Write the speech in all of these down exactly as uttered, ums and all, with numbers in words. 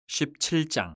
십칠 장.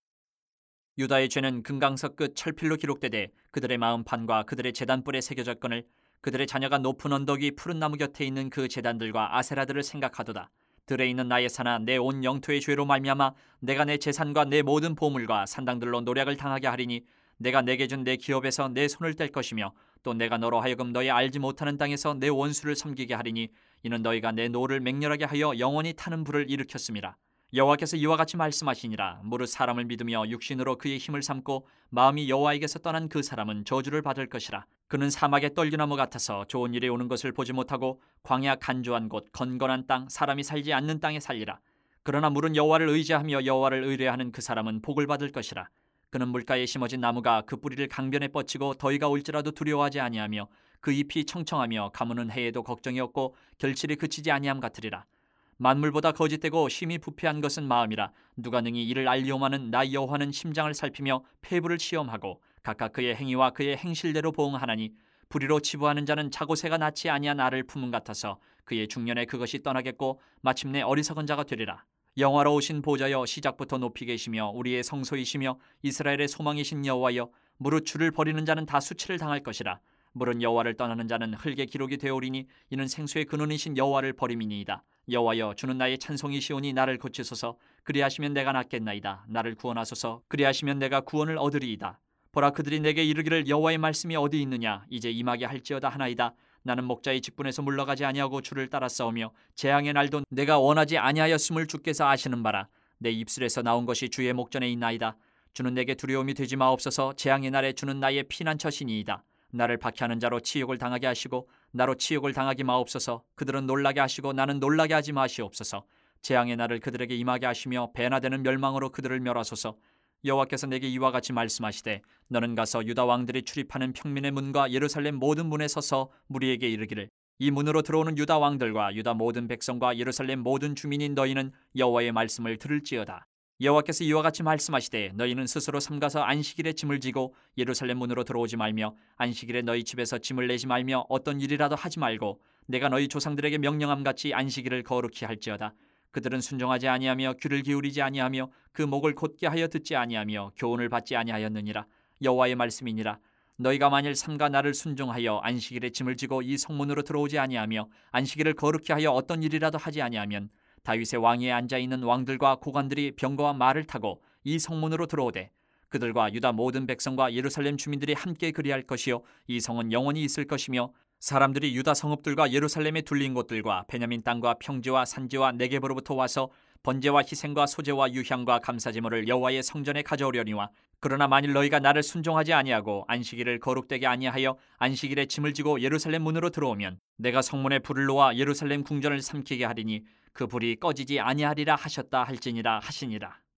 유다의 죄는 금강석 끝 철필로 기록되되 그들의 마음판과 그들의 제단뿔에 새겨졌거늘 그들의 자녀가 높은 언덕 위 푸른 나무 곁에 있는 그 제단들과 아세라들을 생각하도다. 들에 있는 나의 산아, 내 온 영토의 죄로 말미암아 내가 내 재산과 내 모든 보물과 산당들로 노략을 당하게 하리니 내가 내게 준 내 기업에서 내 손을 뗄 것이며 또 내가 너로 하여금 너희 알지 못하는 땅에서 내 원수를 섬기게 하리니 이는 너희가 내 노를 맹렬하게 하여 영원히 타는 불을 일으켰음이라. 여호와께서 이와 같이 말씀하시니라. 무릇 사람을 믿으며 육신으로 그의 힘을 삼고 마음이 여호와에게서 떠난 그 사람은 저주를 받을 것이라. 그는 사막의 떨기나무 같아서 좋은 일이 오는 것을 보지 못하고 광야 간조한 곳 건건한 땅 사람이 살지 않는 땅에 살리라. 그러나 물은 여호와를 의지하며 여호와를 의뢰하는 그 사람은 복을 받을 것이라. 그는 물가에 심어진 나무가 그 뿌리를 강변에 뻗치고 더위가 올지라도 두려워하지 아니하며 그 잎이 청청하며 가무는 해에도 걱정이 없고 결실이 그치지 아니함 같으리라. 만물보다 거짓되고 심히 부패한 것은 마음이라. 누가 능히 이를 알리오마는 나 여호와는 심장을 살피며 폐부를 시험하고 각각 그의 행위와 그의 행실대로 보응하나니 불의로 치부하는 자는 자고새가 낳지 아니한 알을 품은 같아서 그의 중년에 그것이 떠나겠고 마침내 어리석은 자가 되리라. 영화로우신 보좌여, 시작부터 높이 계시며 우리의 성소이시며 이스라엘의 소망이신 여호와여, 무릇 주를 버리는 자는 다 수치를 당할 것이라. 물은 여호와를 떠나는 자는 흙의 기록이 되오리니 이는 생수의 근원이신 여호와를 버림이니이다. 여호와여, 주는 나의 찬송이시오니 나를 고치소서. 그리하시면 내가 낫겠나이다. 나를 구원하소서. 그리하시면 내가 구원을 얻으리이다. 보라, 그들이 내게 이르기를 여호와의 말씀이 어디 있느냐. 이제 임하게 할지어다 하나이다. 나는 목자의 직분에서 물러가지 아니하고 주를 따랐사오며 재앙의 날도 내가 원하지 아니하였음을 주께서 아시는 바라. 내 입술에서 나온 것이 주의 목전에 있나이다. 주는 내게 두려움이 되지 마옵소서. 재앙의 날에 주는 나의 피난처시니이다. 나를 박해하는 자로 치욕을 당하게 하시고 나로 치욕을 당하게 마옵소서. 그들은 놀라게 하시고 나는 놀라게 하지 마시옵소서. 재앙의 날을 그들에게 임하게 하시며 배나 되는 멸망으로 그들을 멸하소서. 여호와께서 내게 이와 같이 말씀하시되 너는 가서 유다 왕들이 출입하는 평민의 문과 예루살렘 모든 문에 서서 무리에게 이르기를 이 문으로 들어오는 유다 왕들과 유다 모든 백성과 예루살렘 모든 주민인 너희는 여호와의 말씀을 들을지어다. 여호와께서 이와 같이 말씀하시되 너희는 스스로 삼가서 안식일에 짐을 지고 예루살렘 문으로 들어오지 말며 안식일에 너희 집에서 짐을 내지 말며 어떤 일이라도 하지 말고 내가 너희 조상들에게 명령함같이 안식일을 거룩히 할지어다. 그들은 순종하지 아니하며 귀를 기울이지 아니하며 그 목을 곧게 하여 듣지 아니하며 교훈을 받지 아니하였느니라. 여호와의 말씀이니라. 너희가 만일 삼가 나를 순종하여 안식일에 짐을 지고 이 성문으로 들어오지 아니하며 안식일을 거룩히 하여 어떤 일이라도 하지 아니하면 다윗의 왕위에 앉아있는 왕들과 고관들이 병거와 말을 타고 이 성문으로 들어오되 그들과 유다 모든 백성과 예루살렘 주민들이 함께 그리할 것이요 이 성은 영원히 있을 것이며 사람들이 유다 성읍들과 예루살렘에 둘린 곳들과 베냐민 땅과 평지와 산지와 네겝으로부터 와서 번제와 희생과 소제와 유향과 감사제물을 여호와의 성전에 가져오려니와 그러나 만일 너희가 나를 순종하지 아니하고 안식일을 거룩되게 아니하여 안식일에 짐을 지고 예루살렘 문으로 들어오면 내가 성문에 불을 놓아 예루살렘 궁전을 삼키게 하리니 그 불이 꺼지지 아니하리라 하셨다 할지니라 하시니라.